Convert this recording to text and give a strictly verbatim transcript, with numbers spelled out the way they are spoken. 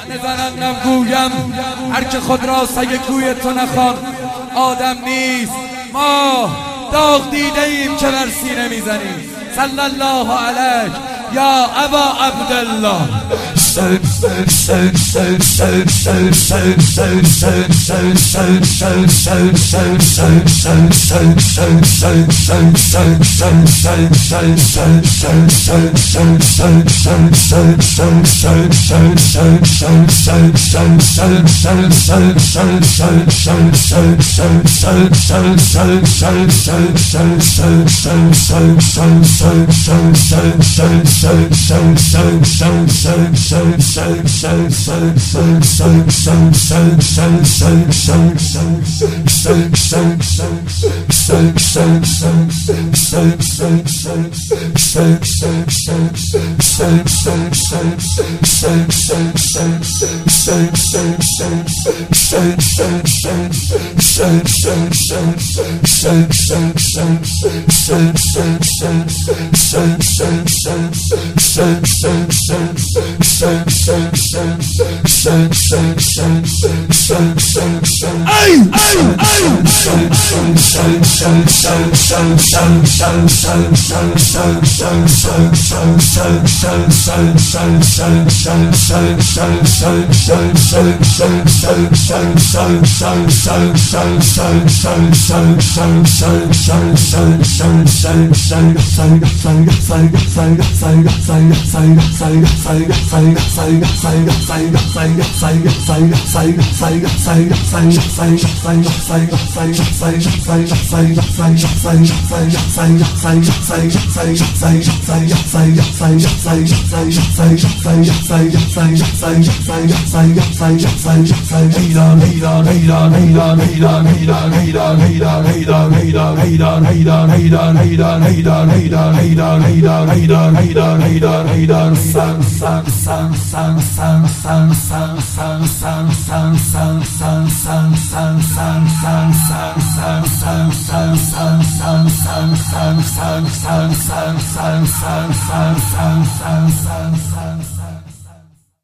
نزنندم گویم هر که خود را سگ کوی تو نخوان آدم نیست. ما داغ دیده ایم که بر سینه میزنیم. صلی الله علیک یا ابا عبدالله. San